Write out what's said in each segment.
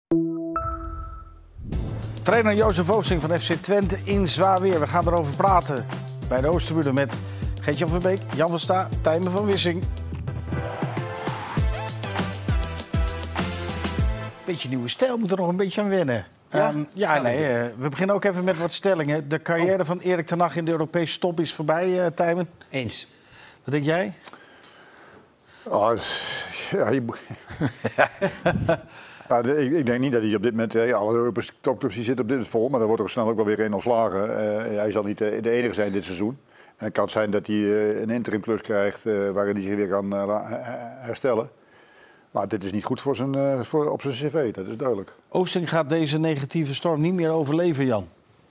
Trainer Jozef Oosting van FC Twente in zwaar weer. We gaan erover praten bij de Oosterburen met Gert-Jan Verbeek, Jan van Sta, Tijmen van Wissing. Beetje nieuwe stijl, moet er nog een beetje aan wennen. We beginnen ook even met wat stellingen. De carrière van Erik ten Hag in de Europese top is voorbij, Tijmen. Eens. Wat denk jij? Ik denk niet dat hij op dit moment... alle Europese topclubs zitten op dit moment vol, maar daar wordt er snel ook wel weer een ontslagen. Hij zal niet de enige zijn dit seizoen. En het kan zijn dat hij een interimklus krijgt waarin hij zich weer kan herstellen. Maar dit is niet goed op zijn cv, dat is duidelijk. Oosting gaat deze negatieve storm niet meer overleven, Jan.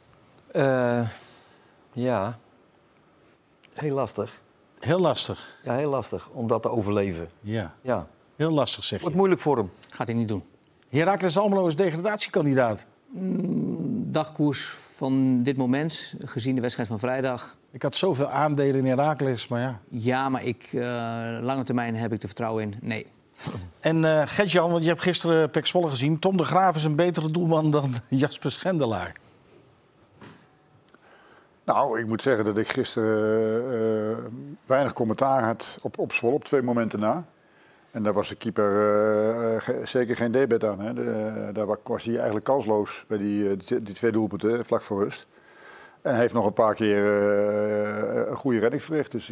Ja, heel lastig. Heel lastig. Ja, heel lastig om dat te overleven. Ja. Ja. Heel lastig, zeg je. Wordt moeilijk voor hem. Gaat hij niet doen. Heracles Almelo is degradatiekandidaat. Dagkoers van dit moment, gezien de wedstrijd van vrijdag. Ik had zoveel aandelen in Heracles, maar ja. Ja, maar lange termijn heb ik er vertrouwen in. Nee. En Gert-Jan, want je hebt gisteren PEC Zwolle gezien. Tom de Graaf is een betere doelman dan Jasper Schendelaar. Nou, ik moet zeggen dat ik gisteren weinig commentaar had op Zwolle op 2 momenten na. En daar was de keeper zeker geen debet aan. Hè. Daar was hij eigenlijk kansloos bij die 2 doelpunten vlak voor rust. En hij heeft nog een paar keer een goede redding verricht. Dus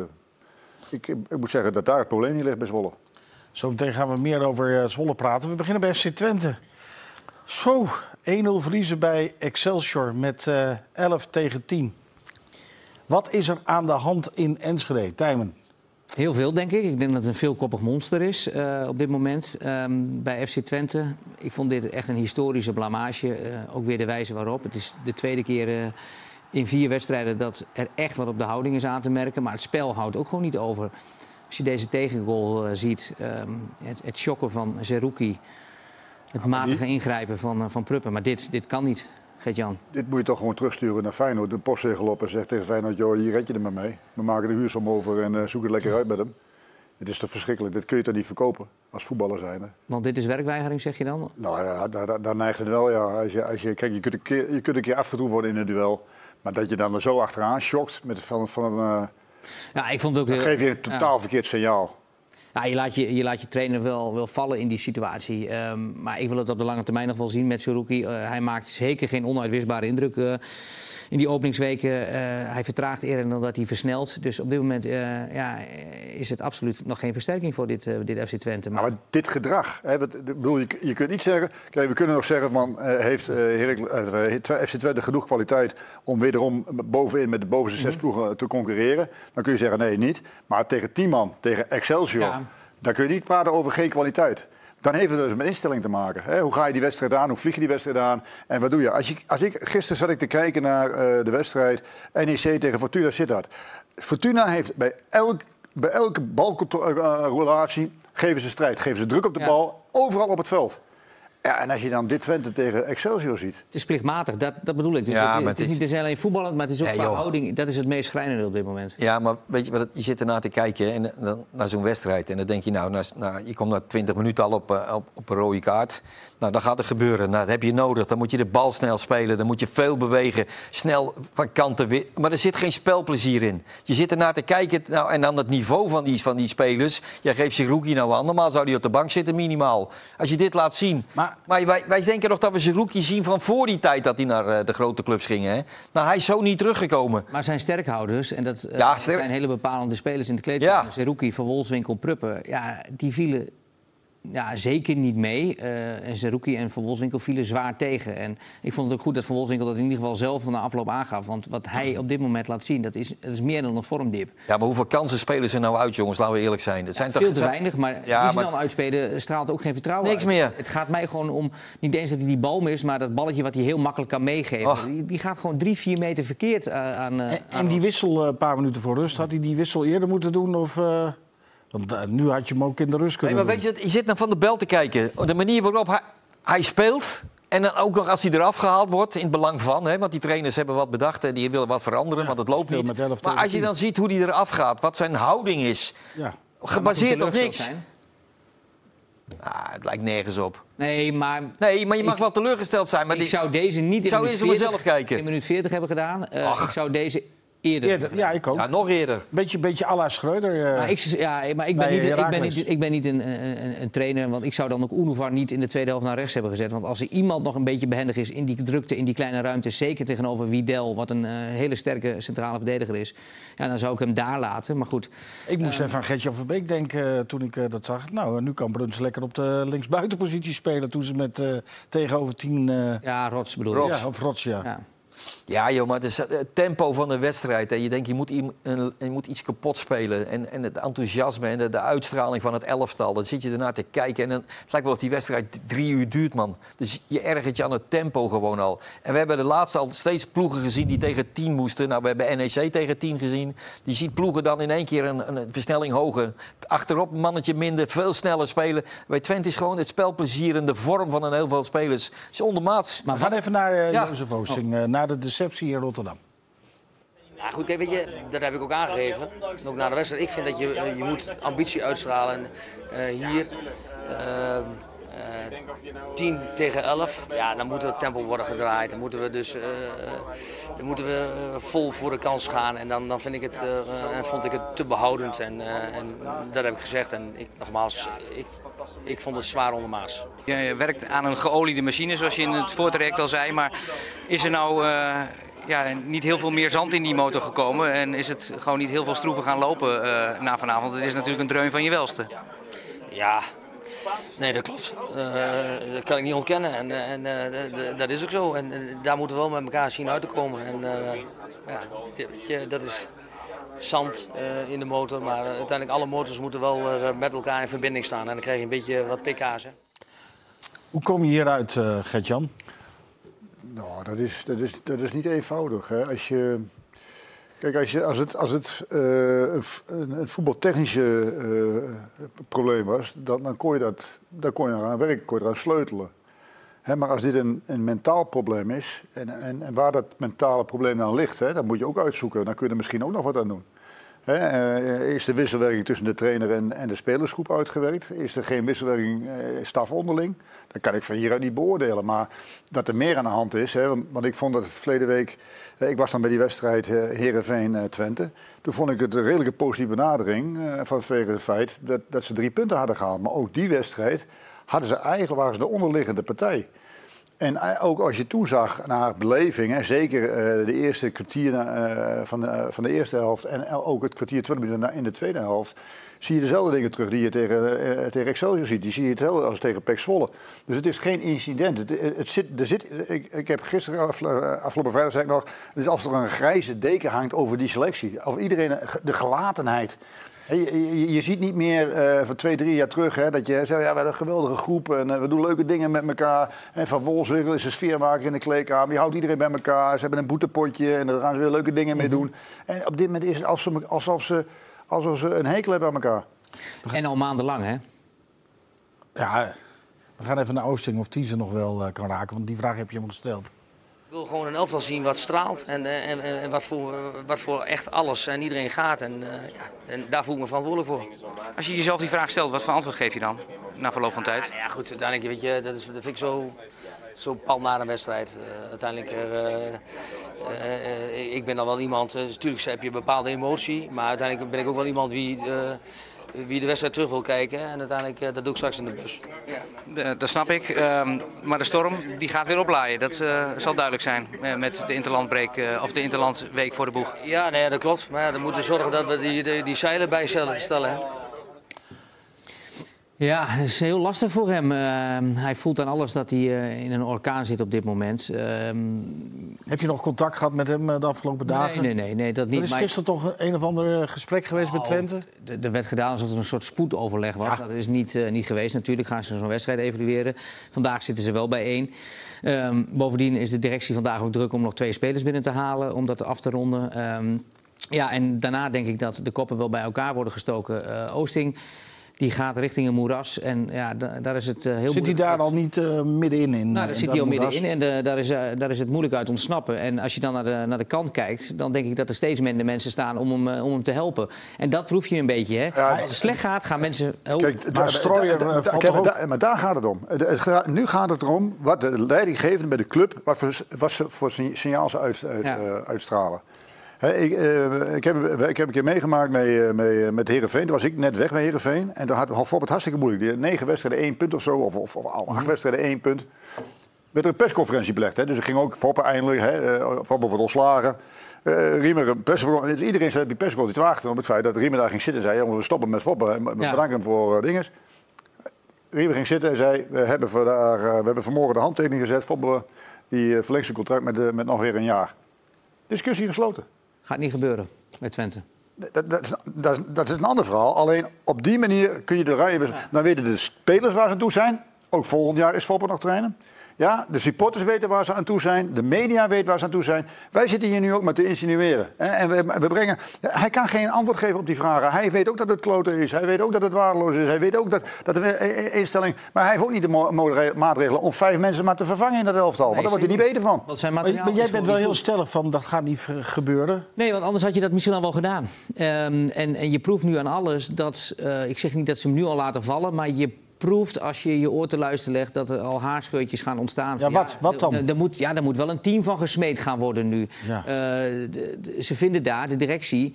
ik moet zeggen dat daar het probleem niet ligt bij Zwolle. Zometeen gaan we meer over Zwolle praten. We beginnen bij FC Twente. Zo, 1-0 verliezen bij Excelsior met 11-10. Wat is er aan de hand in Enschede, Tijmen? Heel veel, denk ik. Ik denk dat het een veelkoppig monster is op dit moment bij FC Twente. Ik vond dit echt een historische blamage. Ook weer de wijze waarop. Het is de tweede keer in 4 wedstrijden dat er echt wat op de houding is aan te merken. Maar het spel houdt ook gewoon niet over. Als je deze tegengoal ziet, het shocken van Zerouki, het matige ingrijpen van Pruppen. Maar dit kan niet, Gert-Jan. Dit moet je toch gewoon terugsturen naar Feyenoord. De postzegel op en zegt tegen Feyenoord, joh, hier red je er maar mee. We maken de huursom over en zoek het lekker uit met hem. Het is toch verschrikkelijk. Dit kun je toch niet verkopen als voetballer zijnde. Want dit is werkweigering, zeg je dan? Nou ja, daar neigt het wel. Ja. Kijk, je kunt een keer afgetroefd worden in een duel. Maar dat je dan er zo achteraan schokt met ja, ik vond het ook dat geeft je een totaal verkeerd signaal. Ja, je laat je trainer wel vallen in die situatie. Maar ik wil het op de lange termijn nog wel zien met Zerouki. Hij maakt zeker geen onuitwisbare indruk in die openingsweken. Hij vertraagt eerder dan dat hij versnelt. Dus op dit moment is het absoluut nog geen versterking voor dit FC Twente. Maar dit gedrag, hè, je kunt niet zeggen... Kijk, we kunnen nog zeggen van heeft FC Twente genoeg kwaliteit om wederom bovenin met de bovenste 6 ploegen te concurreren. Dan kun je zeggen nee, niet. Maar tegen 10 man, tegen Excelsior, dan kun je niet praten over geen kwaliteit. Dan heeft het dus met instelling te maken. Hè? Hoe ga je die wedstrijd aan? Hoe vlieg je die wedstrijd aan? En wat doe je? Gisteren zat ik te kijken naar de wedstrijd NEC tegen Fortuna Sittard. Fortuna heeft bij elke balrelatie geven ze strijd. Geven ze druk op de bal, overal op het veld. Ja, en als je dan dit Twente tegen Excelsior ziet... Het is plichtmatig, dat bedoel ik. Dus ja, het is niet alleen voetballend, maar het is ook qua houding. Dat is het meest schrijnende op dit moment. Ja, maar weet je wat? Je zit ernaar te kijken naar zo'n wedstrijd. En dan denk je, je komt na 20 minuten al op een rode kaart. Nou, dan gaat er gebeuren. Nou, dat heb je nodig. Dan moet je de bal snel spelen. Dan moet je veel bewegen. Snel van kanten weer. Maar er zit geen spelplezier in. Je zit ernaar te kijken. Nou, en dan het niveau van die spelers. Jij geeft Zerouki nou aan. Normaal zou hij op de bank zitten, minimaal. Als je dit laat zien. Maar wij denken nog dat we Zerouki zien van voor die tijd dat hij naar de grote clubs ging. Hè? Nou, hij is zo niet teruggekomen. Maar zijn sterkhouders, en dat zijn hele bepalende spelers in de kleedkamer. Ja. Zerouki, Van Wolfswinkel, Pruppen. Ja, die vielen... Ja, zeker niet mee. En Zerouki en Van Wolfswinkel vielen zwaar tegen. En ik vond het ook goed dat Van Wolfswinkel dat in ieder geval zelf van de afloop aangaf. Want wat hij op dit moment laat zien, dat is meer dan een vormdip. Ja, maar hoeveel kansen spelen ze nou uit, jongens? Laten we eerlijk zijn. Het zijn veel te weinig, maar die ze dan uitspelen straalt ook geen vertrouwen niks uit. Meer. Het gaat mij gewoon om, niet eens dat hij die bal mist, maar dat balletje wat hij heel makkelijk kan meegeven. Die gaat gewoon 3-4 meter verkeerd aan En die wissel een paar minuten voor rust, had hij die wissel eerder moeten doen of... Want nu had je hem ook in de rust kunnen doen. Weet je zit naar Van der Bel te kijken. De manier waarop hij speelt. En dan ook nog als hij eraf gehaald wordt, in het belang van. Hè, want die trainers hebben wat bedacht en die willen wat veranderen, want het loopt niet. Maar als je dan ziet hoe hij eraf gaat, wat zijn houding is. Ja. Gebaseerd op niks. Het lijkt nergens op. Nee, maar Nee, maar je mag wel teleurgesteld zijn. Maar ik zou deze niet in zou minuut eerst naar 40, mezelf kijken. in minuut 40 hebben gedaan. Ik zou deze eerder. Ja, ik ook. Ja, nog eerder. Beetje à la Schreuder. Maar ik ben niet een trainer. Want ik zou dan ook Unnuvar niet in de tweede helft naar rechts hebben gezet. Want als er iemand nog een beetje behendig is in die drukte, in die kleine ruimte, zeker tegenover Widel, wat een hele sterke centrale verdediger is, ja, dan zou ik hem daar laten. Maar goed. Ik moest even aan Gert-Jan Verbeek denken toen ik dat zag. Nou, nu kan Bruns lekker op de linksbuitenpositie spelen toen ze met tegenover 10... Ja, Rots bedoel ik. Ja, of Rots, ja. Ja. Ja, joh, maar het is het tempo van de wedstrijd. Hè. Je denkt, je moet iets kapot spelen. En het enthousiasme en de uitstraling van het elftal. Dan zit je ernaar te kijken. En dan, het lijkt wel of die wedstrijd 3 uur duurt, man. Dus je ergert je aan het tempo gewoon al. En we hebben de laatste al steeds ploegen gezien die tegen 10 moesten. Nou, we hebben NEC tegen 10 gezien. Die ziet ploegen dan in één keer een versnelling hoger. Achterop een mannetje minder, veel sneller spelen. Bij Twente is gewoon het spelplezier en de vorm van een heel veel spelers. Is ondermaats. Maar we gaan even naar Ja. Jozef Oosting, naar de deceptie in Rotterdam. Ja, goed, kijk, weet je, dat heb ik ook aangegeven. Ook na de wedstrijd. Ik vind dat je moet ambitie uitstralen. Hier 10 tegen 11. Ja, dan moet het tempo worden gedraaid. Dan moeten we dus vol voor de kans gaan. En dan vind ik het, vond ik het te behoudend. En dat heb ik gezegd. En ik vond het zwaar ondermaats. Je werkt aan een geoliede machine, zoals je in het voortraject al zei. Maar is er nou niet heel veel meer zand in die motor gekomen? En is het gewoon niet heel veel stroeven gaan lopen na vanavond? Het is natuurlijk een dreun van je welste. Ja, nee, dat klopt. Dat kan ik niet ontkennen. En dat is ook zo. En daar moeten we wel met elkaar zien uit te komen. En weet je, dat is zand in de motor. Maar uiteindelijk alle motors moeten wel met elkaar in verbinding staan. En dan krijg je een beetje wat pk's. Hè. Hoe kom je hieruit, Gert-Jan? Nou, dat is niet eenvoudig. Hè. Als het een voetbaltechnische probleem was, dan kon je eraan werken, kon je eraan sleutelen. Hè, maar als dit een mentaal probleem is, en waar dat mentale probleem dan ligt, hè, dat moet je ook uitzoeken. Dan kun je er misschien ook nog wat aan doen. Is de wisselwerking tussen de trainer en de spelersgroep uitgewerkt? Is er geen wisselwerking staf onderling? Dat kan ik van hieruit niet beoordelen. Maar dat er meer aan de hand is. Want ik vond dat het verleden week... Ik was dan bij die wedstrijd Heerenveen-Twente. Toen vond ik het een redelijke positieve benadering vanwege het feit dat ze 3 punten hadden gehaald. Maar ook die wedstrijd waren ze de onderliggende partij. En ook als je toezag naar beleving, hè, zeker de eerste kwartier van de eerste helft en ook het kwartier 20 minuten in de tweede helft, zie je dezelfde dingen terug die je tegen Excelsior ziet. Die zie je hetzelfde als tegen PEC Zwolle. Dus het is geen incident. Ik heb gisteren, afgelopen vrijdag zei ik nog, het is alsof er een grijze deken hangt over die selectie. Over iedereen, de gelatenheid. Je ziet niet meer van 2-3 jaar terug dat je zegt, ja, we hebben een geweldige groep en we doen leuke dingen met elkaar. En Van Wolfswinkel is een sfeermaker in de kleedkamer. Die houdt iedereen bij elkaar. Ze hebben een boetepotje en daar gaan ze weer leuke dingen mee doen. En op dit moment is het alsof ze een hekel hebben aan elkaar. En al maandenlang, hè? Ja, we gaan even naar Oosting of die ze nog wel kan raken. Want die vraag heb je hem gesteld. Ik wil gewoon een elftal zien wat straalt en wat voor echt alles en iedereen gaat. En daar voel ik me verantwoordelijk voor. Als je jezelf die vraag stelt, wat voor antwoord geef je dan na verloop van tijd? Ja, goed, uiteindelijk, weet je, dat vind ik zo pal na een wedstrijd. Uiteindelijk, ik ben dan wel iemand, natuurlijk heb je een bepaalde emotie, maar uiteindelijk ben ik ook wel iemand wie de wedstrijd terug wil kijken. En uiteindelijk, dat doe ik straks in de bus. Dat snap ik. Maar de storm die gaat weer oplaaien. Dat zal duidelijk zijn met de interlandbreak of de interlandweek voor de boeg. Ja, nee, dat klopt. Maar ja, dan moeten we zorgen dat we die zeilen bijstellen. Hè. Ja, het is heel lastig voor hem. Hij voelt aan alles dat hij in een orkaan zit op dit moment. Heb je nog contact gehad met hem de afgelopen dagen? Nee, dat niet. Er is gisteren toch een of ander gesprek geweest met Twente? Er werd gedaan alsof er een soort spoedoverleg was. Ja. Dat is niet geweest. Natuurlijk gaan ze zo'n wedstrijd evalueren. Vandaag zitten ze wel bijeen. Bovendien is de directie vandaag ook druk om nog 2 spelers binnen te halen. Om dat af te ronden. Ja, en daarna denk ik dat de koppen wel bij elkaar worden gestoken. Oosting die gaat richting een moeras. En ja, daar is het heel moeilijk. Zit hij daar al niet middenin? Nou, daar zit hij al middenin en daar is het moeilijk uit ontsnappen. En als je dan naar de kant kijkt, dan denk ik dat er steeds minder mensen staan om hem te helpen. En dat proef je een beetje. Hè? Ja, als het slecht gaat, gaan mensen... Kijk, maar Strooijer valt toch ook... maar daar gaat het om. Nu gaat het erom wat de leidinggevenden bij de club, wat voor signaal ze uitstralen. Ik heb een keer meegemaakt met Heerenveen. Toen was ik net weg bij Heerenveen. En dan had Foppe het hartstikke moeilijk. Die had 9 wedstrijden 1 punt of zo. Of 8 wedstrijden 1 punt. Werd er een persconferentie belegd. Hè. Dus er ging ook Foppe eindelijk. Foppe wordt ontslagen. Riemer een persconferentie. Dus iedereen zei op die persconferentie te wachten op het feit dat Riemer daar ging zitten. En zei, we stoppen met Foppe. We bedanken hem voor dinges. Riemer ging zitten en zei, we hebben vanmorgen de handtekening gezet. Foppe die verlengt zijn contract met nog weer een jaar. Discussie gesloten. Gaat niet gebeuren met Twente. Dat is een ander verhaal. Alleen op die manier kun je de rijen... Dan weten de spelers waar ze aan toe zijn. Ook volgend jaar is Foppe nog trainen. Ja, de supporters weten waar ze aan toe zijn. De media weet waar ze aan toe zijn. Wij zitten hier nu ook maar te insinueren. En we brengen... Hij kan geen antwoord geven op die vragen. Hij weet ook dat het kloten is. Hij weet ook dat het waardeloos is. Hij weet ook dat de instelling... Maar hij heeft ook niet de maatregelen om 5 mensen maar te vervangen in dat elftal. Want daar wordt hij niet beter van. Wat zijn Maar jij bent wel heel stellig van, dat gaat niet gebeuren. Nee, want anders had je dat misschien al wel gedaan. En je proeft nu aan alles dat... ik zeg niet dat ze hem nu al laten vallen, maar je proeft als je je oor te luisteren legt dat er al haarscheurtjes gaan ontstaan. Ja, wat dan? Er moet wel een team van gesmeed gaan worden nu. Ja. Ze vinden daar, de directie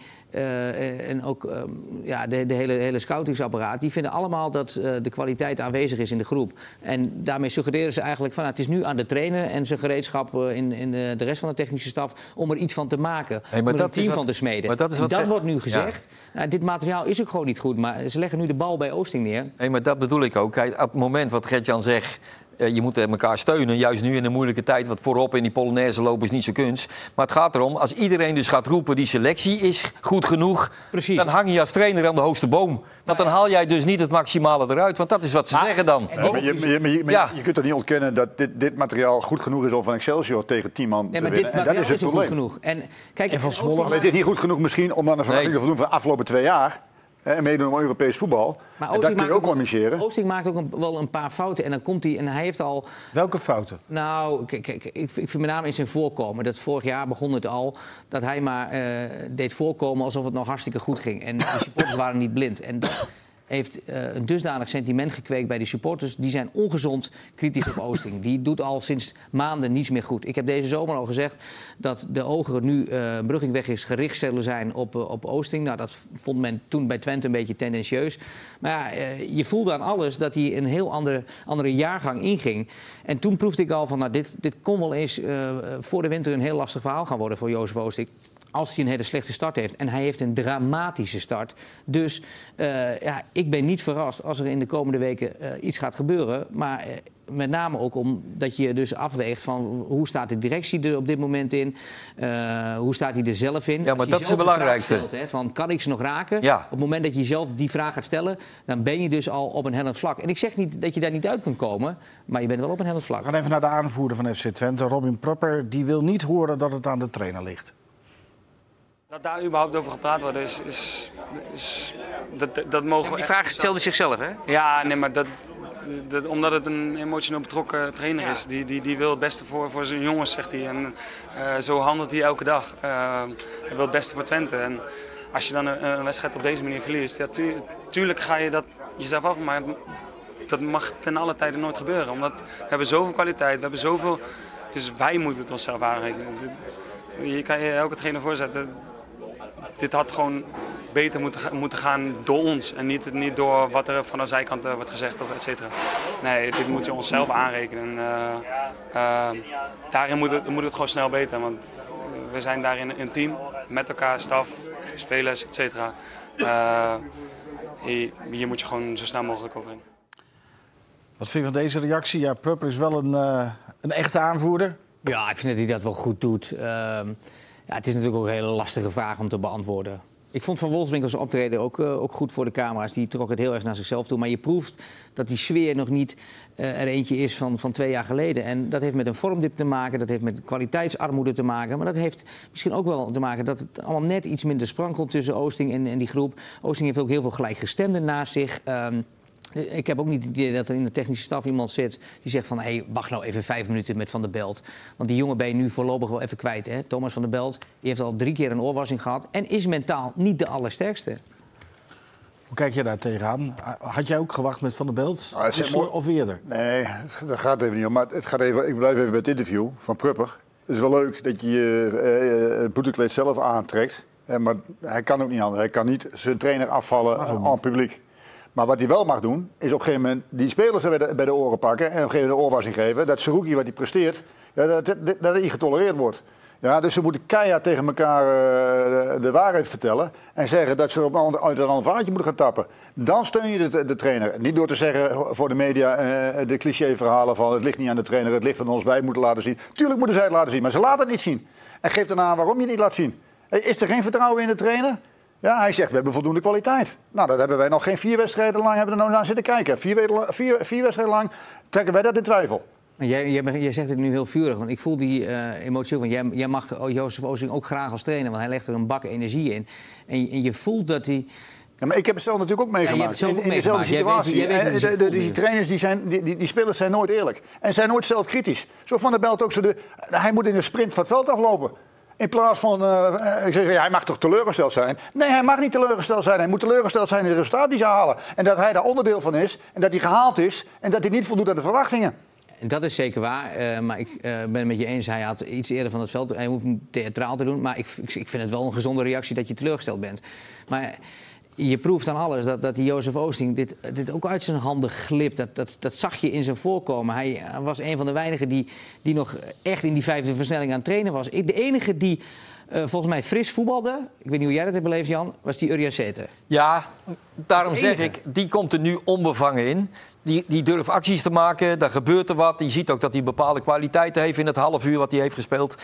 en ook de hele scoutingsapparaat, die vinden allemaal dat de kwaliteit aanwezig is in de groep. En daarmee suggereren ze eigenlijk van het is nu aan de trainer en zijn gereedschap in de rest van de technische staf om er iets van te maken. Hey, om er een team van te smeden. Maar dat wordt nu gezegd. Ja. Nou, dit materiaal is ook gewoon niet goed, maar ze leggen nu de bal bij Oosting neer. Hey, maar dat bedoel ik ook. Kijk, op het moment wat Gert-Jan zegt, je moet elkaar steunen. Juist nu in een moeilijke tijd, wat voorop in die Polonaise lopen is niet zo kunst. Maar het gaat erom, als iedereen dus gaat roepen, die selectie is goed genoeg. Precies. Dan hang je als trainer aan de hoogste boom. Want dan haal jij dus niet het maximale eruit. Want dat is wat ze zeggen dan. Je kunt toch niet ontkennen dat dit materiaal goed genoeg is om van Excelsior tegen 10 man te winnen. En dat is het probleem. Goed genoeg. En van Zwolle. Maar het is niet goed genoeg misschien om dan een verwachting te voldoen van de afgelopen 2 jaar. En meedoen om Europees voetbal. Maar dat kun je ook communiceren. Oosting maakt ook wel een paar fouten. En dan komt hij en hij heeft al... Welke fouten? Nou, ik vind met name in zijn voorkomen. Dat vorig jaar begon het al. Dat hij maar deed voorkomen alsof het nog hartstikke goed ging. En de supporters waren niet blind. En dat heeft een dusdanig sentiment gekweekt bij die supporters. Die zijn ongezond kritisch op Oosting. Die doet al sinds maanden niets meer goed. Ik heb deze zomer al gezegd dat de ogen nu Brugging is gericht zullen zijn op Oosting. Nou, dat vond men toen bij Twente een beetje tendentieus. Maar ja, je voelde aan alles dat hij een heel andere jaargang inging. En toen proefde ik al van, nou, dit kon wel eens voor de winter een heel lastig verhaal gaan worden voor Jozef Oosting. Als hij een hele slechte start heeft. En hij heeft een dramatische start. Dus ik ben niet verrast als er in de komende weken iets gaat gebeuren. Maar met name ook omdat je dus afweegt van hoe staat de directie er op dit moment in? Hoe staat hij er zelf in? Ja, maar dat is het belangrijkste. Stelt, van, kan ik ze nog raken? Ja. Op het moment dat je zelf die vraag gaat stellen, dan ben je dus al op een hellend vlak. En ik zeg niet dat je daar niet uit kunt komen, maar je bent wel op een hellend vlak. We gaan even naar de aanvoerder van FC Twente, Robin Prupper. Die wil niet horen dat het aan de trainer ligt. Dat daar überhaupt over gepraat wordt, dat mogen we. Die vraag stelde zichzelf, hè? Ja, nee, maar omdat het een emotioneel betrokken trainer is. Die wil het beste voor zijn jongens, zegt hij. En zo handelt hij elke dag. Hij wil het beste voor Twente. En als je dan een wedstrijd op deze manier verliest, ja, tuurlijk ga je dat jezelf af. Maar dat mag ten alle tijde nooit gebeuren. Omdat we hebben zoveel kwaliteit, we hebben zoveel. Dus wij moeten het onszelf aanrekenen. Je kan je elke trainer voorzetten. Dit had gewoon beter moeten gaan door ons en niet door wat er van de zijkant wordt gezegd of et cetera. Nee, dit moet je onszelf aanrekenen. Daarin moet het gewoon snel beter, want we zijn daarin een team met elkaar, staf, spelers, et cetera. Hier moet je gewoon zo snel mogelijk overheen. Wat vind je van deze reactie? Ja, Prupper is wel een echte aanvoerder. Ja, ik vind dat hij dat wel goed doet. Ja, het is natuurlijk ook een hele lastige vraag om te beantwoorden. Ik vond Van Wolfswinkel zijn optreden ook goed voor de camera's. Die trok het heel erg naar zichzelf toe. Maar je proeft dat die sfeer nog niet er eentje is van 2 jaar geleden. En dat heeft met een vormdip te maken. Dat heeft met kwaliteitsarmoede te maken. Maar dat heeft misschien ook wel te maken dat het allemaal net iets minder sprankelt tussen Oosting en die groep. Oosting heeft ook heel veel gelijkgestemden naast zich. Ik heb ook niet het idee dat er in de technische staf iemand zit die zegt van... hey, wacht nou even 5 minuten met Van der Belt. Want die jongen ben je nu voorlopig wel even kwijt. Hè? Thomas van der Belt die heeft al 3 keer een oorwassing gehad... en is mentaal niet de allersterkste. Hoe kijk je daar tegenaan? Had jij ook gewacht met Van der Belt? Of eerder? Nee, dat gaat even niet om. Maar het gaat even, ik blijf even bij het interview van Prupper. Het is wel leuk dat je het boetekleed zelf aantrekt. Maar hij kan ook niet anders. Hij kan niet zijn trainer afvallen aan het publiek. Maar wat hij wel mag doen, is op een gegeven moment die spelers bij de oren pakken... en op een gegeven moment een oorwassing geven. Dat Seruki wat hij presteert, dat niet getolereerd wordt. Ja, dus ze moeten keihard tegen elkaar de waarheid vertellen... en zeggen dat ze uit een ander vaatje moeten gaan tappen. Dan steun je de trainer. Niet door te zeggen voor de media de clichéverhalen van... het ligt niet aan de trainer, het ligt aan ons, wij moeten laten zien. Tuurlijk moeten zij het laten zien, maar ze laten het niet zien. En geef dan aan waarom je het niet laat zien. Is er geen vertrouwen in de trainer? Ja, hij zegt, we hebben voldoende kwaliteit. Nou, dat hebben wij nog geen 4 wedstrijden lang hebben we er naar zitten kijken. 4 wedstrijden lang trekken wij dat in twijfel. Jij zegt het nu heel vurig, want ik voel die emotie. Want jij mag Jozef Oosting ook graag als trainer, want hij legt er een bak energie in. En je voelt dat hij... Ja, maar ik heb het zelf natuurlijk ook meegemaakt. Ja, in dezelfde situatie. Die trainers, die spelers zijn nooit eerlijk. En zijn nooit zelfkritisch. Zo Van der Belt ook. Hij moet in een sprint van het veld aflopen. In plaats van, ik zeg, hij mag toch teleurgesteld zijn? Nee, hij mag niet teleurgesteld zijn. Hij moet teleurgesteld zijn in het resultaat die ze halen. En dat hij daar onderdeel van is. En dat hij gehaald is. En dat hij niet voldoet aan de verwachtingen. En dat is zeker waar. Maar ik ben het met je eens. Hij had iets eerder van het veld. Hij hoeft niet theatraal te doen. Maar ik vind het wel een gezonde reactie dat je teleurgesteld bent. Maar... je proeft aan alles dat die Jozef Oosting dit ook uit zijn handen glipt. Dat zag je in zijn voorkomen. Hij was een van de weinigen die nog echt in die 5e versnelling aan het trainen was. De enige die volgens mij fris voetbalde, ik weet niet hoe jij dat hebt beleefd, Jan, was die Uriasete. Ja, daarom zeg ik, die komt er nu onbevangen in. Die durft acties te maken, daar gebeurt er wat. Je ziet ook dat hij bepaalde kwaliteiten heeft in het half uur wat hij heeft gespeeld.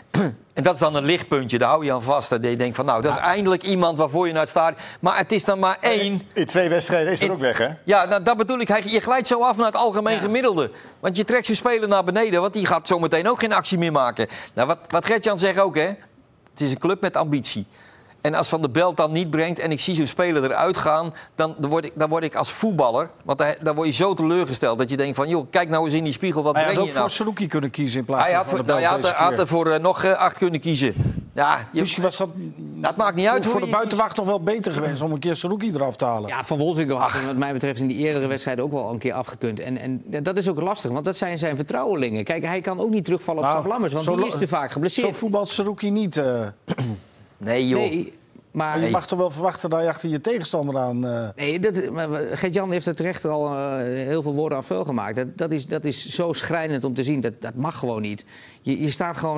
En dat is dan een lichtpuntje, daar hou je aan vast. Dat je denkt van, nou, dat is eindelijk iemand waarvoor je naar het stadion... Maar het is dan maar 1. In 2 wedstrijden is er ook weg, hè? Ja, nou, dat bedoel ik. Je glijdt zo af naar het algemeen gemiddelde. Want je trekt je speler naar beneden, want die gaat zometeen ook geen actie meer maken. Nou, wat Gert-Jan zegt ook, hè? Het is een club met ambitie. En als Van der Belt dan niet brengt en ik zie zo'n speler eruit gaan... dan word ik als voetballer, want dan word je zo teleurgesteld... dat je denkt van, joh, kijk nou eens in die spiegel, wat breng je nou? Hij had ook voor Seruki kunnen kiezen in plaats van Van der Belt. Hij had er voor nog 8 kunnen kiezen. Ja, misschien was dat maakt niet uit voor de buitenwacht nog wel beter geweest... om een keer Seruki eraf te halen. Ja, Van Wolfswinkel had wat mij betreft in die eerdere wedstrijden ook wel een keer afgekund. En dat is ook lastig, want dat zijn zijn vertrouwelingen. Kijk, hij kan ook niet terugvallen op Sap Lammers, want die is te vaak geblesseerd. Zo voetbalt Seruki niet... Nee, joh. Nee, maar je mag toch wel verwachten dat je achter je tegenstander aan... Nee, Gert-Jan heeft er terecht al heel veel woorden aan vuil gemaakt. Dat is zo schrijnend om te zien. Dat mag gewoon niet. Je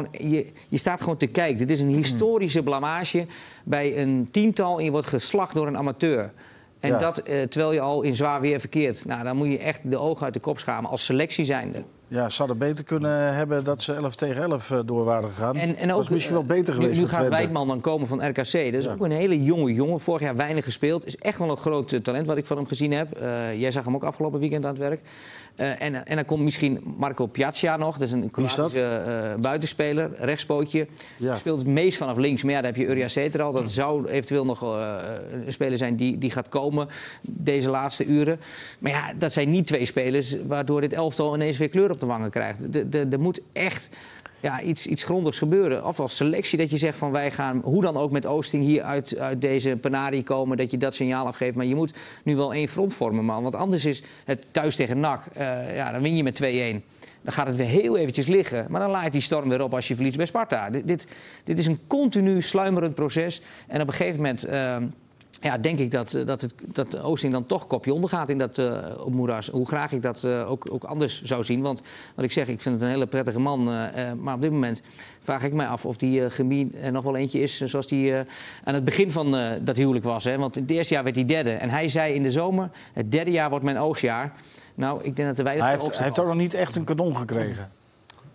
staat gewoon te kijken. Dit is een historische blamage bij een teamtal en je wordt geslacht door een amateur. En dat terwijl je al in zwaar weer verkeert. Nou, dan moet je echt de ogen uit de kop schamen als selectie zijnde. Ja, zouden beter kunnen hebben dat ze 11 tegen 11 door waren gegaan. En ook, dat is misschien wel beter geweest. Nu gaat Wijkman dan komen van RKC. Dat is ook een hele jonge jongen. Vorig jaar weinig gespeeld. Is echt wel een groot talent wat ik van hem gezien heb. Jij zag hem ook afgelopen weekend aan het werk. En dan komt misschien Marco Piazza nog. Dat is een Kroatische buitenspeler. Rechtspootje. Ja. Speelt het meest vanaf links. Maar ja, daar heb je Uriasete al. Dat zou eventueel nog een speler zijn die gaat komen deze laatste uren. Maar ja, dat zijn niet 2 spelers waardoor dit elftal ineens weer kleur op de wangen krijgt. Er moet echt iets grondigs gebeuren. Of als selectie dat je zegt van wij gaan hoe dan ook met Oosting hier uit deze penarie komen. Dat je dat signaal afgeeft. Maar je moet nu wel 1 front vormen. Man. Want anders is het thuis tegen NAC. Dan win je met 2-1. Dan gaat het weer heel eventjes liggen. Maar dan laait die storm weer op als je verliest bij Sparta. Dit is een continu sluimerend proces. En op een gegeven moment... denk ik dat Oosting dan toch kopje ondergaat in dat op moeras. Hoe graag ik dat ook anders zou zien. Want wat ik zeg, ik vind het een hele prettige man. Maar op dit moment vraag ik mij af of die chemie er nog wel eentje is... zoals die aan het begin van dat huwelijk was. Hè? Want in het eerste jaar werd hij 3e. En hij zei in de zomer, het 3e jaar wordt mijn oogstjaar. Nou, ik denk dat de weinig... Hij heeft ook nog niet echt een cadeau gekregen.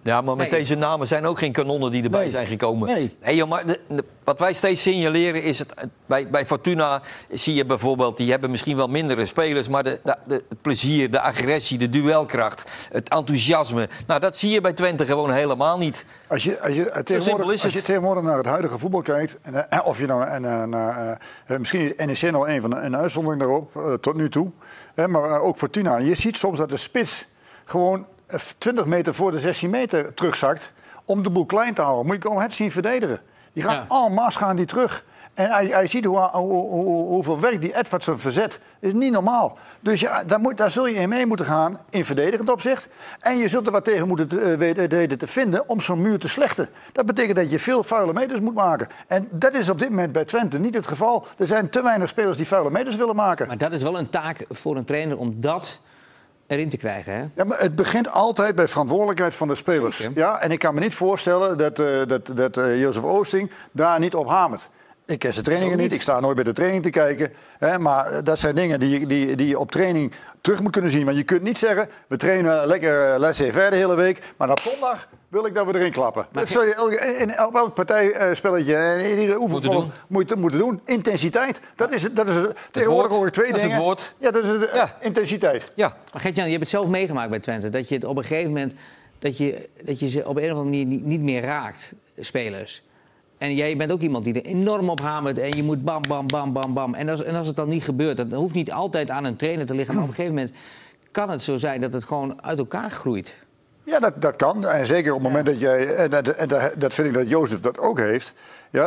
Ja, maar met Nee. deze namen zijn ook geen kanonnen die erbij Nee. zijn gekomen. Nee. Nee, joh, maar wat wij steeds signaleren is... Bij Fortuna zie je bijvoorbeeld... die hebben misschien wel mindere spelers... maar het plezier, de agressie, de duelkracht... het enthousiasme... nou, dat zie je bij Twente gewoon helemaal niet. Als je tegenwoordig naar het huidige voetbal kijkt... of je nou misschien is NEC nog een uitzondering daarop, tot nu toe... maar ook Fortuna. Je ziet soms dat de spits gewoon 20 meter voor de 16 meter terugzakt... om de boel klein te houden. Moet je gewoon het zien verdedigen. Die gaan en masse gaan die terug. En hij ziet hoeveel werk die Edwardsen verzet. Dat is niet normaal. Dus ja, daar zul je in mee moeten gaan in verdedigend opzicht. En je zult er wat tegen moeten weten te vinden om zo'n muur te slechten. Dat betekent dat je veel vuile meters moet maken. En dat is op dit moment bij Twente niet het geval. Er zijn te weinig spelers die vuile meters willen maken. Maar dat is wel een taak voor een trainer om dat erin te krijgen, hè? Ja, maar het begint altijd bij verantwoordelijkheid van de spelers. Zeker. Ja, en ik kan me niet voorstellen dat Jozef Oosting daar niet op hamert. Ik ken zijn trainingen niet, ik sta nooit bij de training te kijken. Hè, maar dat zijn dingen die je op training terug moet kunnen zien. Want je kunt niet zeggen, we trainen lekker laissez-faire de hele week... maar op zondag wil ik dat we erin klappen. Dat zul je in elk partijspelletje en in iedere oefenvorm moeten doen. Intensiteit. Dat is tegenwoordig hoor ik twee dingen. Dat is het woord. Ja, dat is intensiteit. Ja. Maar Gert-Jan, je hebt het zelf meegemaakt bij Twente. Dat je het op een gegeven moment... dat je ze op een of andere manier niet meer raakt, spelers. En jij bent ook iemand die er enorm op hamert en je moet bam, bam, bam, bam, bam. En als het dan niet gebeurt, dat hoeft niet altijd aan een trainer te liggen. Maar op een gegeven moment kan het zo zijn dat het gewoon uit elkaar groeit. Ja, dat kan. En zeker op het moment dat jij... En dat vind ik dat Jozef dat ook heeft. Ja,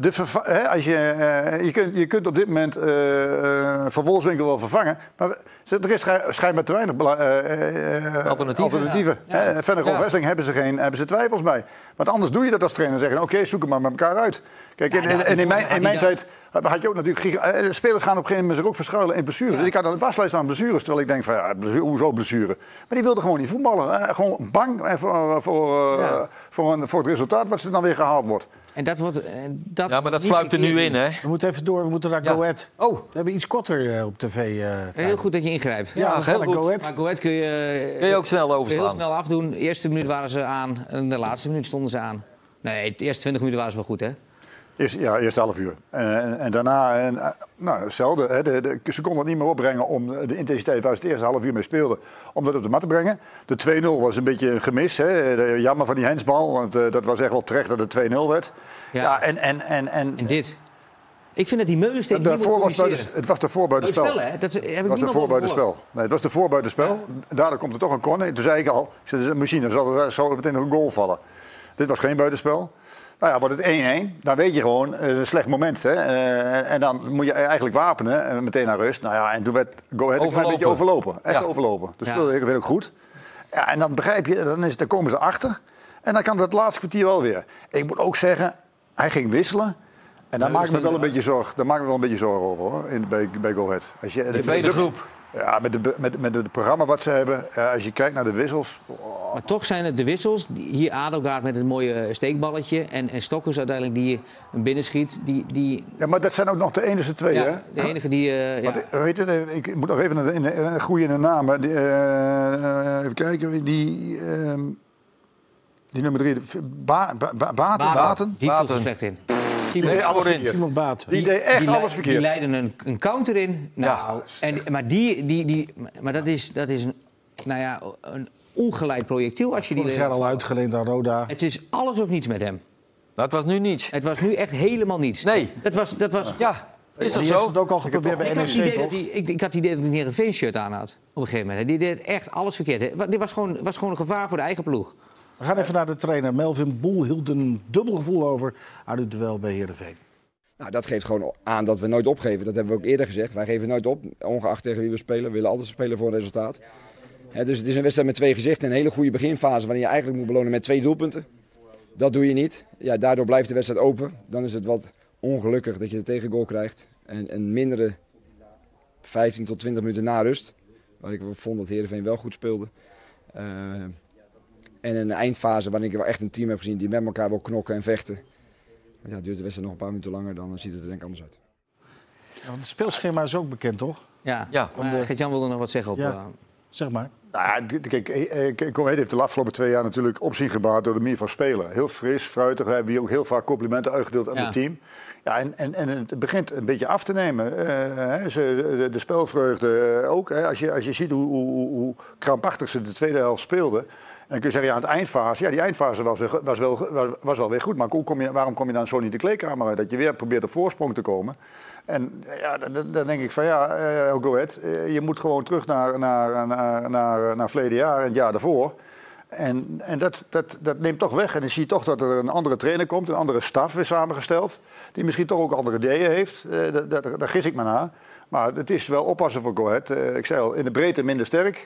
als je kunt op dit moment Van Wolfswinkel wel vervangen. Maar er is schijnbaar te weinig alternatieven. Ja. Verder Golf Wesseling hebben ze twijfels bij. Want anders doe je dat als trainer. Zeggen, oké, zoek het maar met elkaar uit. Kijk, in mijn tijd had je ook natuurlijk... Spelers gaan op een gegeven moment zich ook verschuilen in blessures. Dus ik had een waslijst aan blessures. Terwijl ik denk van, hoezo blessure? Maar die wilden gewoon niet voetballen. Gewoon bang voor het resultaat wat ze dan weer gehaald wordt. En dat wordt... Ja, maar dat sluipt er nu in, hè? We moeten even door, we moeten naar Go Ahead. Oh. We hebben iets korter op tv. Heel goed dat je ingrijpt. Ja, we gaan naar heel Go goed. Ahead. Maar Go Ahead kun je ook snel heel overslaan. snel afdoen. De eerste minuut waren ze aan en de laatste minuut stonden ze aan. Nee, de eerste 20 minuten waren ze wel goed, hè? Eerst half uur. En daarna, hetzelfde. Hè, ze konden het niet meer opbrengen om de intensiteit waar ze het eerste half uur mee speelden, om dat op de mat te brengen. De 2-0 was een beetje een gemis. Hè. Jammer van die hensbal, want dat was echt wel terecht dat het 2-0 werd. Ja. En dit. Ik vind dat die Meulensteen niet moet communiceren. het was daarvoor buitenspel. Spel, hè? Dat heb ik Het was niemand daarvoor over buitenspel. Nee, het was daarvoor buitenspel. Daardoor komt er toch een corner. Toen zei ik al, misschien zal er meteen nog een goal vallen. Dit was geen buitenspel. Nou ja, wordt het 1-1, dan weet je gewoon, het is een slecht moment. Hè? En dan moet je eigenlijk wapenen, en meteen naar rust. Nou ja, en toen werd Go Ahead een klein beetje overlopen. Echt overlopen. Dus speelde Heerenveen ook goed. Ja, en dan begrijp je, dan komen ze achter. En dan kan het laatste kwartier wel weer. Ik moet ook zeggen, hij ging wisselen. En daar maak ik me wel een beetje zorgen. Daar maak ik me wel een beetje zorgen over, hoor, bij Go Ahead. Als je, De tweede groep. Ja, met het programma wat ze hebben. Als je kijkt naar de wissels. Oh. Maar toch zijn het de wissels. Hier Adelgaard met het mooie steekballetje. En Stokkers uiteindelijk die een binnenschiet. Ja, maar dat zijn ook nog de enige twee, hè? De enige die... Weet je, ik moet nog even groeien in de namen. Even kijken. Die nummer 3. Baten. Die viel er slecht in. Die deed alles verkeerd. Iemand baat. Die deed echt alles verkeerd. Die leiden een counter in. Nou, maar dat is een ongeleid projectiel als je die... Vorig jaar al uitgeleend aan Roda. Het is alles of niets met hem. Dat was nu niets. Het was nu echt helemaal niets. Nee. Dat was Ja, is dat Die heeft zo? het ook al geprobeerd bij NEC, toch? Ik had het idee dat hij een Heerenveen-shirt aan had. Op een gegeven moment. Die deed echt alles verkeerd. Dit was gewoon een gevaar voor de eigen ploeg. We gaan even naar de trainer. Melvin Boel hield een dubbel gevoel over uit het duel bij Heerenveen. Nou, dat geeft gewoon aan dat we nooit opgeven. Dat hebben we ook eerder gezegd. Wij geven nooit op, ongeacht tegen wie we spelen. We willen altijd spelen voor een resultaat. Dus het is een wedstrijd met twee gezichten. Een hele goede beginfase waarin je eigenlijk moet belonen met 2 doelpunten. Dat doe je niet. Ja, daardoor blijft de wedstrijd open. Dan is het wat ongelukkig dat je de tegengoal krijgt. En een mindere 15 tot 20 minuten na rust. Waar ik vond dat Heerenveen wel goed speelde. En een eindfase waarin ik wel echt een team heb gezien die met elkaar wil knokken en vechten. Ja, duurt de wedstrijd nog een paar minuten langer, dan ziet het er denk ik anders uit. Ja, want het speelschema is ook bekend, toch? Ja. Ja. Maar Gert-Jan wilde nog wat zeggen op... Ja. Zeg maar. Nou ja, kijk, Go Ahead heeft de afgelopen 2 jaar natuurlijk opzien gebaard door de manier van spelen. Heel fris, fruitig. We hebben hier ook heel vaak complimenten uitgedeeld aan het team. Ja, en het begint een beetje af te nemen. De spelvreugde ook. Hè. Als je ziet hoe krampachtig ze de tweede helft speelden. En dan kun je zeggen, ja, aan het eindfase. Ja, die eindfase was wel weer goed. Maar waarom kom je dan zo niet de kleedkamer uit? Dat je weer probeert op voorsprong te komen. En ja, dan denk ik van ja, Go Ahead, je moet gewoon terug naar verleden jaar en het jaar daarvoor. En dat neemt toch weg. En dan zie je toch dat er een andere trainer komt, een andere staf is samengesteld. Die misschien toch ook andere ideeën heeft. Daar gis ik maar naar. Maar het is wel oppassen voor Go Ahead. Ik zei al, in de breedte minder sterk.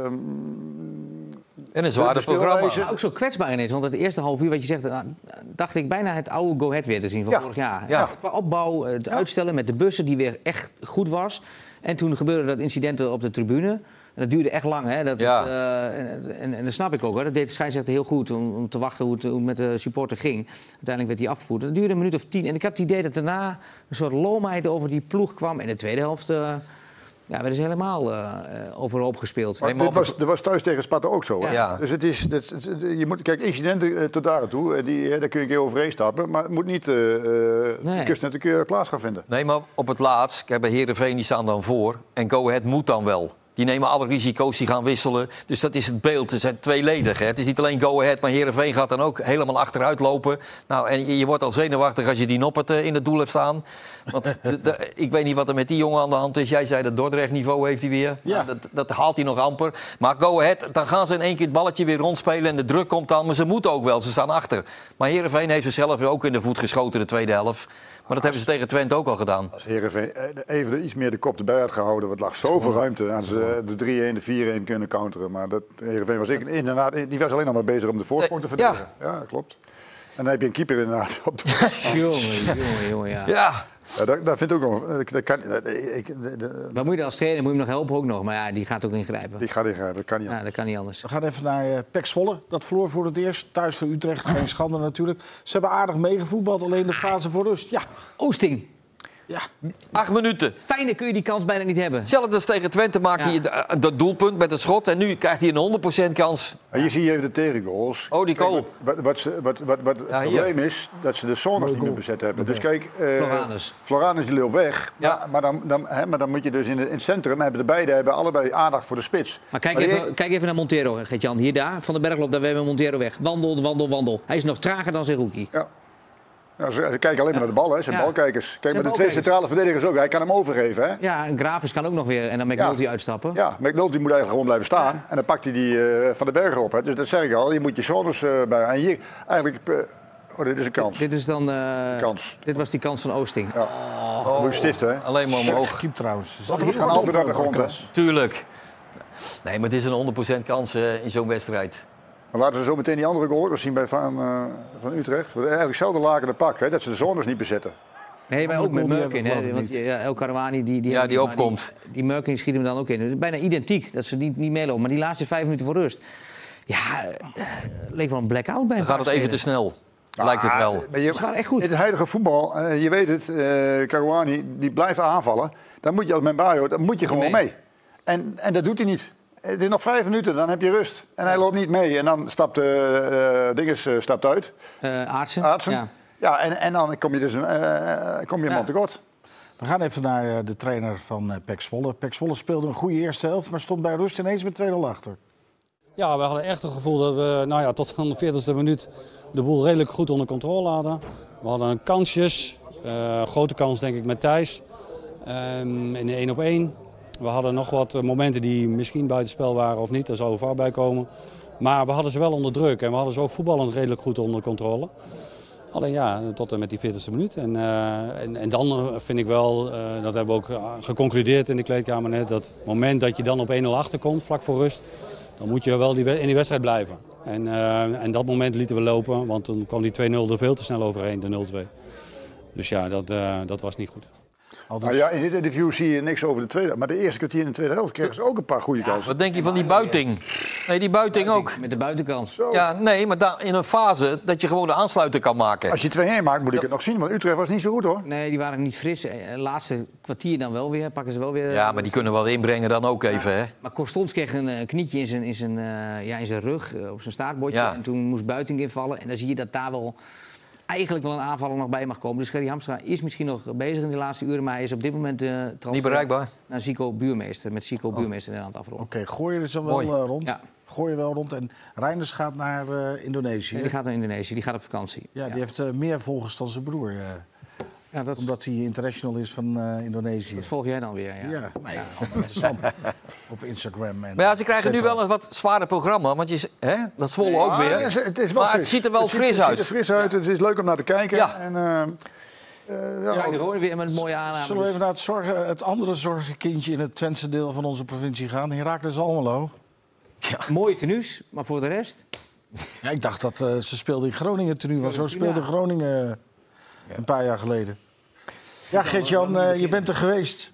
En een zwaarder programma. Ja, ook zo kwetsbaar ineens. Want het eerste half uur wat je zegt, dacht ik bijna het oude Go Ahead weer te zien van vorig jaar. Ja. Qua opbouw, het uitstellen met de bussen die weer echt goed was. En toen gebeurde dat incident op de tribune. En dat duurde echt lang. Hè? En dat snap ik ook. Hè? Dat deed de scheidsrechter heel goed om te wachten hoe het met de supporter ging. Uiteindelijk werd hij afgevoerd. Dat duurde een minuut of 10. En ik had het idee dat daarna een soort loomheid over die ploeg kwam. En de tweede helft werden ze helemaal overhoop gespeeld. Maar dat was thuis tegen Sparta ook zo. Hè? Ja. Dus het is, je moet, kijk, incidenten tot daar naartoe, daar kun je een keer overheen stappen. Maar het moet niet kus net een keer plaats gaan vinden. Nee, maar op het laatst, kijk, bij Heerenveen die staan dan voor. En Go Ahead moet dan wel. Die nemen alle risico's, die gaan wisselen. Dus dat is het beeld. Het zijn tweeledig. Hè. Het is niet alleen Go Ahead, maar Heerenveen gaat dan ook helemaal achteruit lopen. Nou, en je wordt al zenuwachtig als je die Noppert in het doel hebt staan. Want ik weet niet wat er met die jongen aan de hand is. Jij zei dat Dordrecht-niveau heeft hij weer. Ja. Nou, dat haalt hij nog amper. Maar Go Ahead, dan gaan ze in één keer het balletje weer rondspelen en de druk komt dan. Maar ze moeten ook wel, ze staan achter. Maar Heerenveen heeft zichzelf ook in de voet geschoten de tweede helft. Maar dat hebben ze tegen Twente ook al gedaan. Als Heerenveen even iets meer de kop erbij had gehouden, wat lag zoveel ruimte aan ze de 3-1, de 4-1 kunnen counteren. Maar Heerenveen was inderdaad, die was alleen nog maar bezig om de voorsprong te verdedigen. Ja, klopt. En dan heb je een keeper inderdaad op de jongen, ja. Ja, dat vind ik ook nog. Wat moet je als trainer? Moet je hem nog helpen ook nog? Maar ja, die gaat ook ingrijpen. Die gaat ingrijpen, dat kan niet. Ja, dat kan niet anders. We gaan even naar PEC Zwolle. Dat verloor voor het eerst. Thuis voor Utrecht. Geen schande natuurlijk. Ze hebben aardig meegevoetbald. Alleen de fase voor rust. Ja. Oosting. Ja. 8 minuten. Fijner kun je die kans bijna niet hebben. Zelfs als tegen Twente maakt hij dat doelpunt met een schot. En nu krijgt hij een 100% kans. En je ziet even de tegengoals. Oh, die goal. Wat het probleem is, dat ze de zones niet meer bezet hebben. Dus kijk, Floranus die loopt weg. Ja. Maar dan moet je dus in het centrum hebben allebei aandacht voor de spits. Maar kijk even naar Montero, Gert-Jan. Hier daar, van de Berg loopt daar weer met Montero weg. Wandel. Hij is nog trager dan zijn rookie. Ja. Ja, ze kijken alleen maar naar de bal, hè. Zijn balkijkers. Kijk, met de twee centrale verdedigers ook. Hij kan hem overgeven, hè. Ja, en Gravis kan ook nog weer en dan McNulty uitstappen. Ja, McNulty moet eigenlijk gewoon blijven staan. En dan pakt hij die van de Bergen op, hè. Dus dat zeg ik al. Je moet je zones bij. En hier eigenlijk... dit is een kans. Dit is dan... kans. Dit was die kans van Oosting. Ja. Moet je stiften, hè. Alleen maar omhoog. Keep trouwens. We gaan altijd naar de grond, hè. Tuurlijk. Nee, maar het is een 100% kans in zo'n wedstrijd. Maar laten we zo meteen die andere goal ook zien bij van Utrecht. Eigenlijk hetzelfde lakende pak, hè, dat ze de zones niet bezetten. Nee, maar ook met Merkin. Want El Karouani die opkomt. Die Merkin schiet hem dan ook in. Bijna identiek, dat ze niet meelopen. Maar die laatste 5 minuten voor rust. Ja, leek wel een blackout bij. Dan gaat het even te snel. Lijkt het wel. Het gaat echt goed. In het huidige voetbal, je weet het, Karouani die blijft aanvallen. Dan moet je als Membayo, dan moet je gewoon mee. En dat doet hij niet. Het is nog 5 minuten, dan heb je rust. En hij loopt niet mee. En dan stapt stapt uit. Aartsen. Ja, en dan kom je dus een man tekort. We gaan even naar de trainer van PEC Zwolle. PEC Zwolle speelde een goede eerste helft, maar stond bij rust ineens met 2-0 achter. Ja, we hadden echt het gevoel dat we tot de 40e minuut de boel redelijk goed onder controle hadden. We hadden kansjes. Grote kans denk ik met Thijs. In de 1-op-1. We hadden nog wat momenten die misschien buitenspel waren of niet. Daar zal VAR bij komen. Maar we hadden ze wel onder druk. En we hadden ze ook voetballend redelijk goed onder controle. Alleen ja, tot en met die 40e minuut. En dan vind ik wel, dat hebben we ook geconcludeerd in de kleedkamer net. Dat het moment dat je dan op 1-0 achterkomt, vlak voor rust. Dan moet je wel in die wedstrijd blijven. En dat moment lieten we lopen. Want toen kwam die 2-0 er veel te snel overheen, de 0-2. Dus ja, dat was niet goed. Nou ja, in dit interview zie je niks over de tweede. Maar de eerste kwartier in de tweede helft kregen ze ook een paar goede kansen. Wat denk je van die buiting? Nee, die buiting ook. Met de buitenkant. Ja, nee, maar in een fase dat je gewoon de aansluiter kan maken. Als je 2-1 maakt, moet ik het nog zien. Want Utrecht was niet zo goed, hoor. Nee, die waren niet fris. Laatste kwartier dan wel weer. Pakken ze wel weer. Ja, maar die kunnen wel inbrengen dan ook even, hè? Maar Costons kreeg een knietje in zijn rug, op zijn staartbordje. Ja. En toen moest Buiting invallen. En dan zie je dat daar wel eigenlijk wel een aanvaller nog bij mag komen. Dus Gerry Hamstra is misschien nog bezig in de laatste uren. Maar hij is op dit moment transfer Niet bereikbaar. naar Zico Buurmeester. Met Zico Buurmeester weer aan het afronden. Oké, Gooier is er wel rond. Ja. Gooier wel rond. En Reinders gaat naar Indonesië. Nee, die gaat naar Indonesië, die gaat op vakantie. Ja, die heeft meer volgers dan zijn broer. Ja, dat Omdat hij international is van Indonesië. dat volg jij dan weer. Ja. Ja, nee, interessant. Op Instagram. En Maar ja, ze krijgen nu wel een wat zwaarder programma. Want dat Zwolle ook weer. Het is wel Maar fris. het ziet er wel fris Het uit. ziet er fris uit. Het is leuk om naar te kijken. Ja. En, Kijk, gewoon weer met een mooie aanname. Zullen we even naar het andere zorgenkindje in het Twentse deel van onze provincie gaan? Heracles Almelo. Mooie tenues, maar voor de rest... Ja, ik dacht dat ze speelden in Groningen tenue. Want zo Fiorentina. speelde Groningen een paar jaar geleden. Ja, Gert-Jan, je bent er geweest.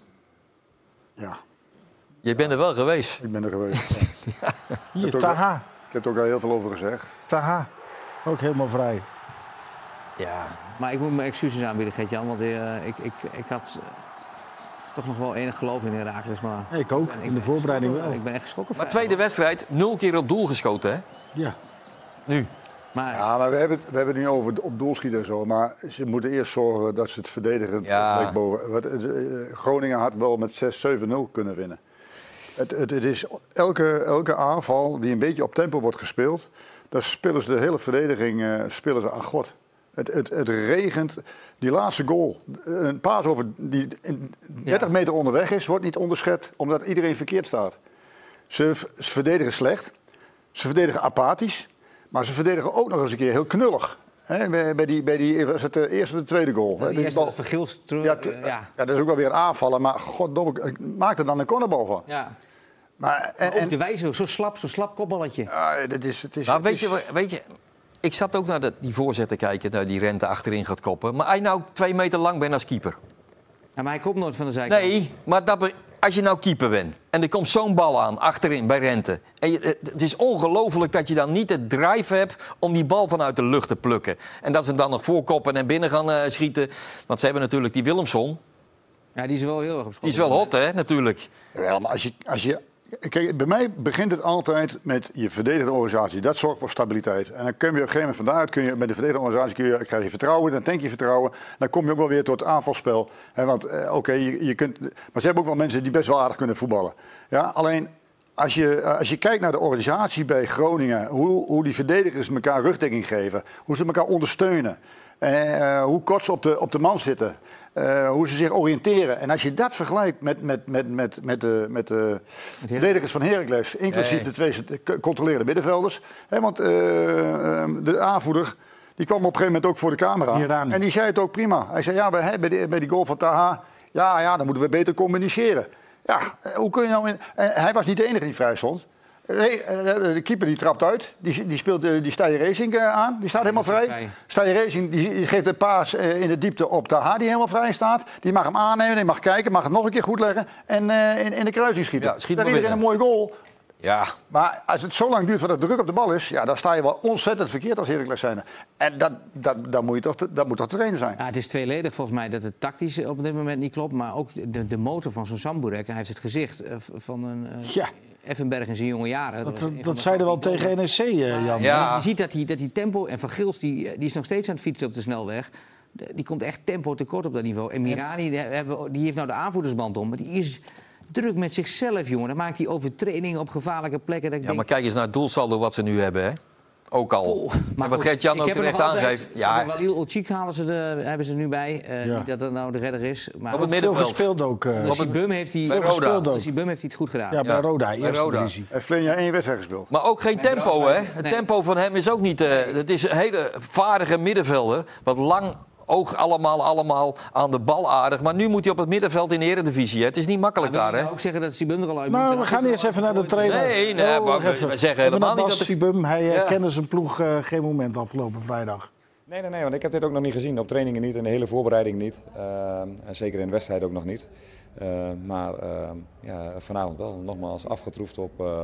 ja, Je bent er wel geweest. ik ben er geweest. Hier, Taha. Ik heb er ook al heel veel over gezegd. Taha. Ook helemaal vrij. Ja. Maar ik moet mijn excuses aanbieden, Gert-Jan. Want ik had toch nog wel enig geloof in Heracles. Maar Ja, ik ook. In de voorbereiding wel. ik ben echt geschrokken. Maar tweede wedstrijd, 0 keer op doel geschoten, hè? Ja. Nu. Maar Ja, maar we hebben het nu over op doel schieten en zo. Maar ze moeten eerst zorgen dat ze het verdedigend Ja. boven. Groningen had wel met 6-7-0 kunnen winnen. Het is elke aanval die een beetje op tempo wordt gespeeld, dan spelen ze de hele verdediging spelen ze aan God. Het regent. Die laatste goal, een paas over die 30 meter onderweg is, wordt niet onderschept omdat iedereen verkeerd staat. Ze verdedigen slecht, ze verdedigen apathisch, maar ze verdedigen ook nog eens een keer heel knullig. Hè, bij die was het de eerste of de tweede goal. Hè, die die eerste bal- Vergils ja, dat is ook wel weer een aanvallen, maar goddomme, maak er dan een cornerbal van. Ja. Maar, Ook de wijze, zo'n slap kopballetje. het is, Nou, weet je, ik zat ook naar die voorzet te kijken, naar die Rente achterin gaat koppen. Maar als je nou 2 meter lang bent als keeper. Ja, maar hij komt nooit van de zijkant. Nee, maar als je nou keeper bent en er komt zo'n bal aan achterin bij Rente. En het is ongelooflijk dat je dan niet de drive hebt om die bal vanuit de lucht te plukken. En dat ze hem dan nog voorkoppen en binnen gaan schieten. Want ze hebben natuurlijk die Willemson. Ja, die is wel heel erg op school. Die is wel hot, hè, natuurlijk. Jawel, maar als je kijk, bij mij begint het altijd met je verdedigende organisatie. Dat zorgt voor stabiliteit. En dan kun je op een gegeven moment vandaaruit, met de verdedigende organisatie krijg je vertrouwen, dan tank je vertrouwen. Dan kom je ook wel weer tot het aanvalspel. Want je kunt. Maar ze hebben ook wel mensen die best wel aardig kunnen voetballen. Ja, alleen als je kijkt naar de organisatie bij Groningen, hoe die verdedigers elkaar rugdekking geven, hoe ze elkaar ondersteunen, hoe kort ze op de man zitten. Hoe ze zich oriënteren. En als je dat vergelijkt met de verdedigers van Heracles, inclusief de 2 controlerende middenvelders. Hè, want de aanvoerder die kwam op een gegeven moment ook voor de camera. Hirani. En die zei het ook prima. Hij zei, ja, bij die goal van Taha, ja, dan moeten we beter communiceren. Ja, hoe kun je nou... hij was niet de enige die vrij stond. De keeper die trapt uit, die speelt die Steyr Racing aan, die staat helemaal vrij. Steyr Racing die geeft de paas in de diepte op Taha, die helemaal vrij staat. Die mag hem aannemen, die mag kijken, mag het nog een keer goed leggen en in de kruising schieten. Ja, schiet dat maar iedereen een mooie goal. Ja. Maar als het zo lang duurt voordat de druk op de bal is, ja, dan sta je wel ontzettend verkeerd als Heracles zijnde. En dat moet toch te trainen zijn. Ja, het is tweeledig volgens mij dat het tactisch op dit moment niet klopt. Maar ook de motor van zo'n Samburek. Hij heeft het gezicht van een Effenberg in zijn jonge jaren. Dat zeiden we al tegen NEC, Jan. Ja. Je ziet dat die tempo... En Van Gils die is nog steeds aan het fietsen op de snelweg. Die komt echt tempo tekort op dat niveau. En Mirani die heeft nou de aanvoerdersband om. Maar die is druk met zichzelf, jongen. Dan maakt hij overtredingen op gevaarlijke plekken. Dat ik denk, Maar kijk eens naar het doelsaldo wat ze nu hebben, hè. Ook al. maar en wat goed, Gert-Jan ik ook heb er terecht nog altijd- aangeeft. Ja, Walil Olchik hebben ze nu bij. Niet dat dat nou de redder is. Maar op het Veel middenveld. gespeeld ook. Dus Sibum heeft hij Bij Roda. het goed gedaan. Ja, bij Roda, bij eerste Roda. divisie. Hij heeft vorig jaar 1 wedstrijd gespeeld. Maar ook geen tempo, hè. Het Nee. tempo van hem is ook niet... Het is een hele vaardige middenvelder. Wat lang oog allemaal aan de bal aardig. Maar nu moet hij op het middenveld in de Eredivisie. Hè. Het is niet makkelijk daar, hè. Ik ook zeggen dat Sibum er al uit Nou, moet. we gaan eerst even naar de trainer. Nee, Oh, maar wacht even. we zeggen Even helemaal naar niet Bas dat... Sibum. Hij Ja. kende zijn ploeg geen moment afgelopen vrijdag. Nee, want ik heb dit ook nog niet gezien. Op trainingen niet en de hele voorbereiding niet. En zeker in de wedstrijd ook nog niet. Maar vanavond wel nogmaals afgetroefd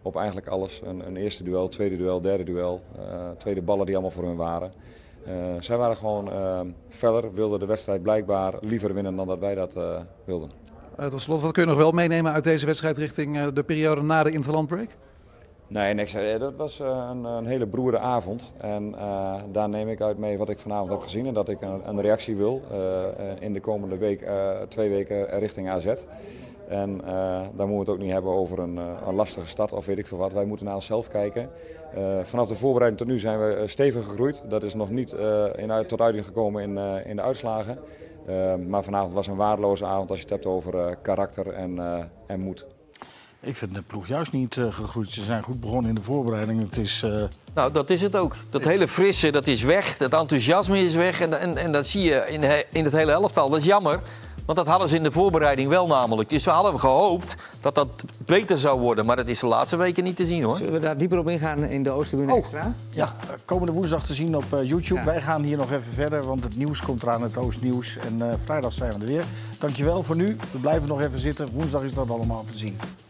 op eigenlijk alles. Een eerste duel, tweede duel, derde duel. Tweede ballen die allemaal voor hun waren. Zij waren gewoon feller, wilden de wedstrijd blijkbaar liever winnen dan dat wij dat wilden. Tot slot, wat kun je nog wel meenemen uit deze wedstrijd richting de periode na de interlandbreak? Nee, niks. Dat was een hele beroerde avond. En daar neem ik uit mee wat ik vanavond heb gezien. En dat ik een reactie wil in de komende week, 2 weken richting AZ. En daar moeten we het ook niet hebben over een lastige stad of weet ik veel wat. Wij moeten naar onszelf kijken. Vanaf de voorbereiding tot nu zijn we stevig gegroeid. Dat is nog niet tot uiting gekomen in de uitslagen. Maar vanavond was een waardeloze avond als je het hebt over karakter en moed. Ik vind de ploeg juist niet gegroeid. Ze zijn goed begonnen in de voorbereiding. Het is... Nou, dat is het ook. Dat hele frisse, dat is weg. Dat enthousiasme is weg. En dat zie je in het hele elftal. Dat is jammer. Want dat hadden ze in de voorbereiding wel namelijk. Dus we hadden gehoopt dat dat beter zou worden. Maar dat is de laatste weken niet te zien, hoor. Zullen we daar dieper op ingaan in de Oosterbune Extra? Ja, komende woensdag te zien op YouTube. Ja. Wij gaan hier nog even verder, want het nieuws komt eraan, het Oostnieuws. En vrijdag zijn we er weer. Dankjewel voor nu. We blijven nog even zitten. Woensdag is dat allemaal te zien.